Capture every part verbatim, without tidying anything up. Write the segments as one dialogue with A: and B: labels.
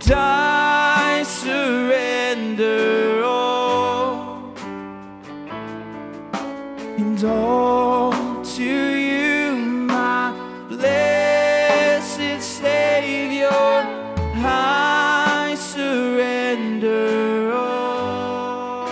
A: and I surrender all, and all to you, my blessed Savior. I surrender all.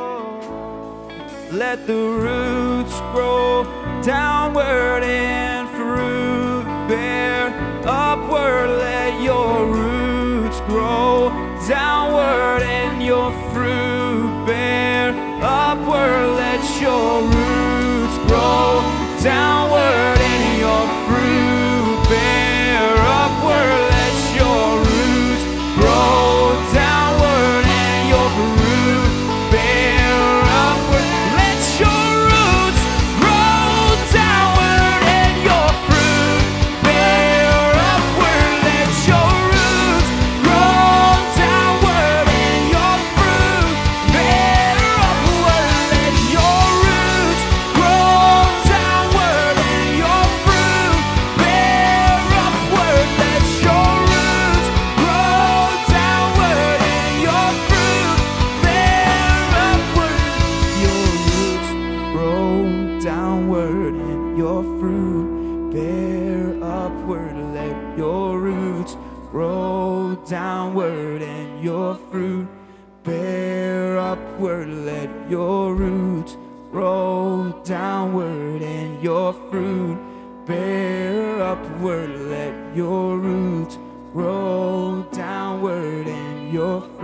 A: Let the roots grow downward and fruit bear upward. Let your roots grow downward and your fruit bear upward. Let your roots grow downward and your fruit bear upward. Let your roots grow downward and your fruit bear upward. Let your roots grow downward and your fruit bear upward. Let your roots grow downward and your fruit bear upward. Let your roots grow downward and your fruit bear upward. Let your roots grow downward and your fruit bear upward. Your roots grow downward and your fruit bear upward. Let your roots grow downward and your fruit bear upward. Let your roots grow downward and your fruit bear upward. Let your roots grow downward and your